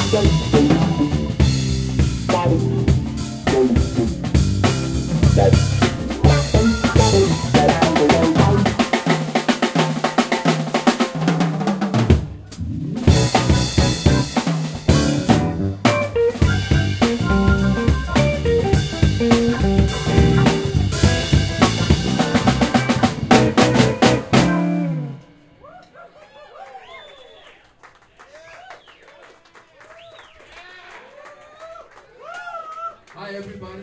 Hi everybody.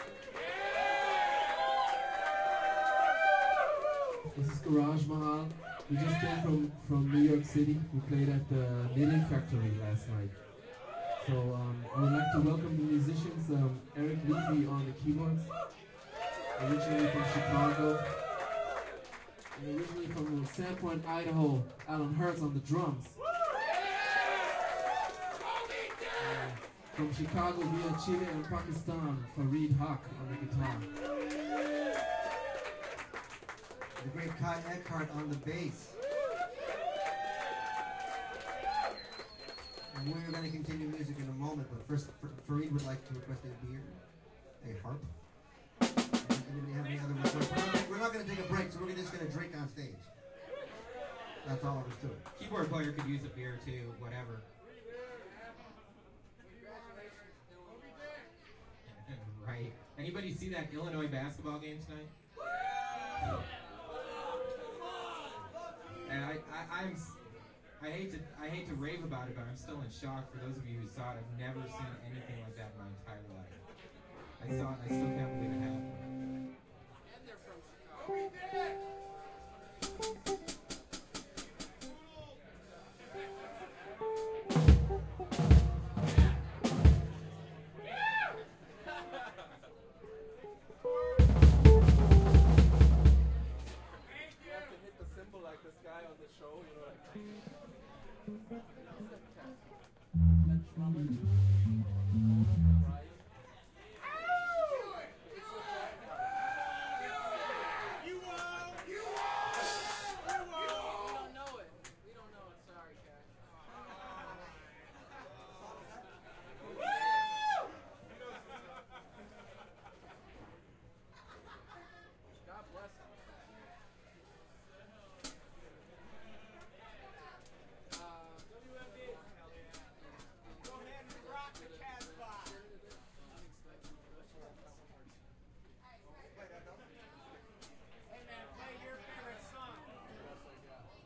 This is Garage Mahal. We just came from New York City. We played at the Knitting Factory last night. So I would like to welcome the musicians. Eric Levy on the keyboards, originally from Chicago. And originally from Sandpoint, Idaho, Alan Hertz on the drums. From Chicago via Chile and Pakistan, Fareed Haq on the guitar. The great Kai Eckhart on the bass. And we're going to continue music in a moment, but first Fareed would like to request a beer, a harp. Anybody have any other requests? We're not going to take a break, so we're just going to drink on stage. That's all there is to it. Keyboard player could use a beer too, whatever. Right. Anybody see that Illinois basketball game tonight? And I hate to rave about it, but I'm still in shock. For those of you who saw it, I've never seen anything like that in my entire life. I saw it, I still can't believe it happened. And they're from Chicago. We did it! Like this guy on the show, you know, like